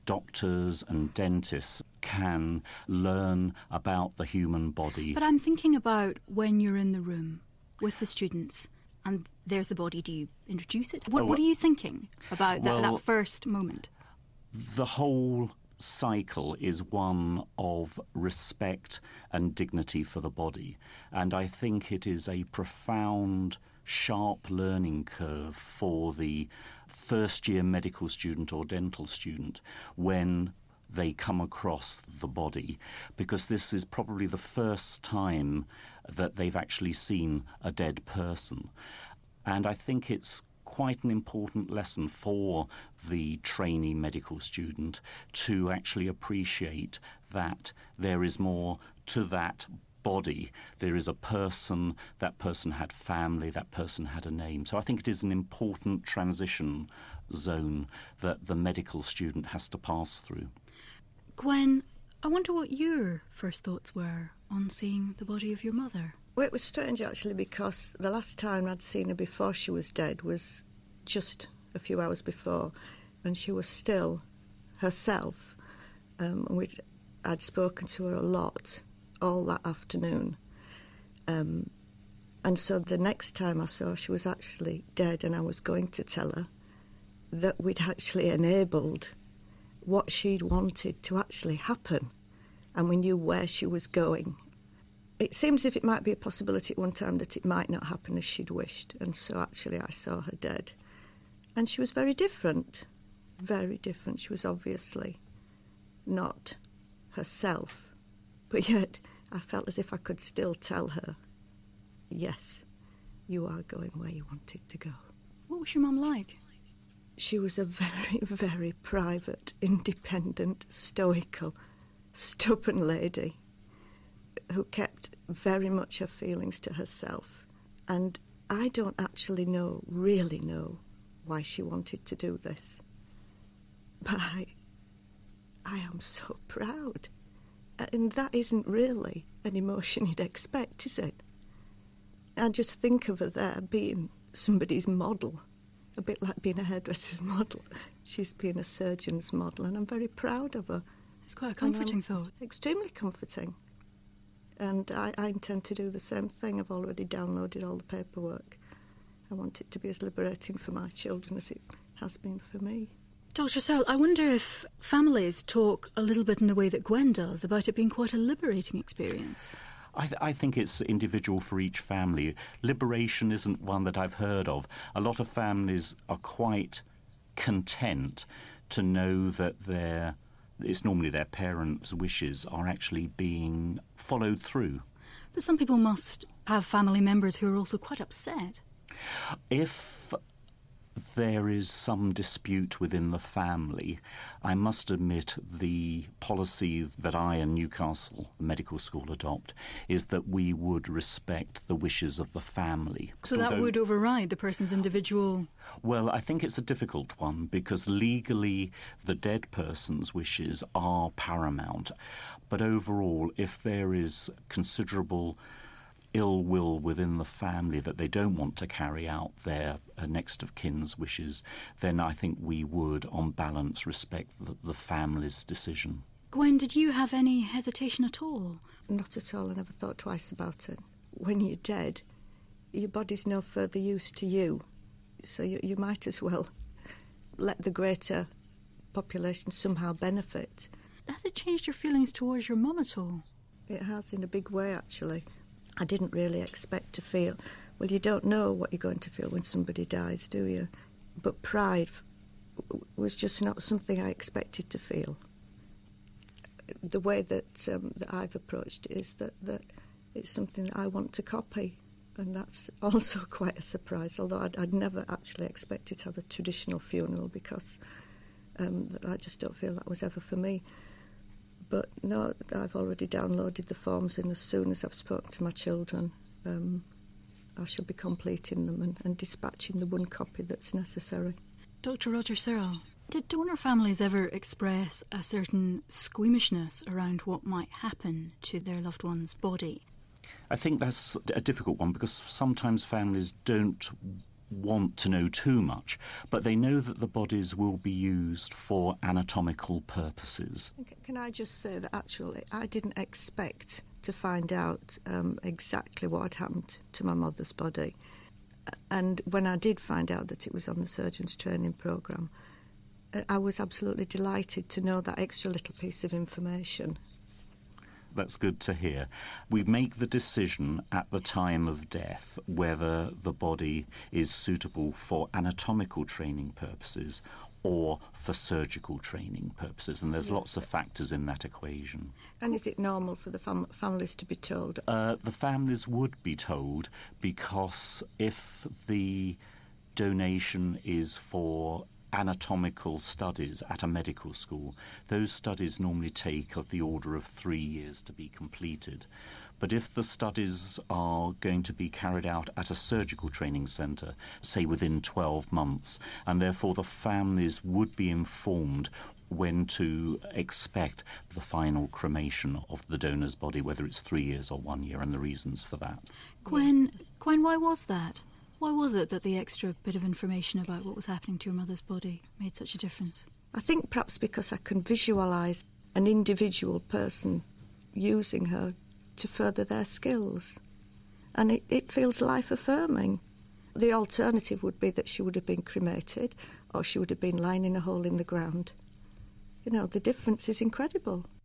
doctors and dentists can learn about the human body. But I'm thinking about when you're in the room with the students and there's the body, do you introduce it? What are you thinking about that first moment? The whole cycle is one of respect and dignity for the body, and I think it is a profound, sharp learning curve for the first-year medical student or dental student when they come across the body, because this is probably the first time that they've actually seen a dead person. And I think it's quite an important lesson for the trainee medical student to actually appreciate that there is more to that body. There is a person, that person had family, that person had a name. So I think it is an important transition zone that the medical student has to pass through. Gwen, I wonder what your first thoughts were on seeing the body of your mother. Well, it was strange actually, because the last time I'd seen her before she was dead was just a few hours before, and she was still herself. I'd spoken to her a lot all that afternoon. And so the next time I saw her, she was actually dead, and I was going to tell her that we'd actually enabled what she'd wanted to actually happen, and we knew where she was going. It seems as if it might be a possibility at one time that it might not happen as she'd wished, and so actually I saw her dead. And she was very different, very different. She was obviously not herself, but yet I felt as if I could still tell her, yes, you are going where you wanted to go. What was your mum like? She was a very, very private, independent, stoical, stubborn lady who kept very much her feelings to herself. And I don't actually really know why she wanted to do this. But I am so proud. And that isn't really an emotion you'd expect, is it? I just think of her there being somebody's model, a bit like being a hairdresser's model. She's been a surgeon's model, and I'm very proud of her. It's quite a comforting thought. Extremely comforting. And I intend to do the same thing. I've already downloaded all the paperwork. I want it to be as liberating for my children as it has been for me. Dr. Searle, I wonder if families talk a little bit in the way that Gwen does about it being quite a liberating experience. I think it's individual for each family. Liberation isn't one that I've heard of. A lot of families are quite content to know that it's normally their parents' wishes are actually being followed through. But some people must have family members who are also quite upset. If there is some dispute within the family, I must admit the policy that I and Newcastle Medical School adopt is that we would respect the wishes of the family. So that would override the person's individual... Well, I think it's a difficult one because legally the dead person's wishes are paramount. But overall, if there is considerable ill will within the family that they don't want to carry out their next of kin's wishes, then I think we would, on balance, respect the family's decision. Gwen, did you have any hesitation at all? Not at all. I never thought twice about it. When you're dead, your body's no further use to you, so you might as well let the greater population somehow benefit. Has it changed your feelings towards your mum at all? It has, in a big way, actually. I didn't really expect to feel... Well, you don't know what you're going to feel when somebody dies, do you? But pride was just not something I expected to feel. The way that I've approached it is that it's something that I want to copy, and that's also quite a surprise, although I'd never actually expected to have a traditional funeral because I just don't feel that was ever for me. But no, I've already downloaded the forms, and as soon as I've spoken to my children, I shall be completing them and dispatching the one copy that's necessary. Dr. Roger Searle, did donor families ever express a certain squeamishness around what might happen to their loved one's body? I think that's a difficult one because sometimes families don't want to know too much, but they know that the bodies will be used for anatomical purposes. Can I just say that actually I didn't expect to find out exactly what had happened to my mother's body. And when I did find out that it was on the surgeon's training programme, I was absolutely delighted to know that extra little piece of information. That's good to hear. We make the decision at the time of death whether the body is suitable for anatomical training purposes or for surgical training purposes, and there's lots of factors in that equation. And is it normal for the families to be told? The families would be told, because if the donation is for anatomical studies at a medical school, those studies normally take of the order of 3 years to be completed. But if the studies are going to be carried out at a surgical training centre, say within 12 months, and therefore the families would be informed when to expect the final cremation of the donor's body, whether it's 3 years or 1 year, and the reasons for that. Gwen, why was that? Why was it that the extra bit of information about what was happening to your mother's body made such a difference? I think perhaps because I can visualise an individual person using her to further their skills. And it feels life-affirming. The alternative would be that she would have been cremated, or she would have been lying in a hole in the ground. You know, the difference is incredible.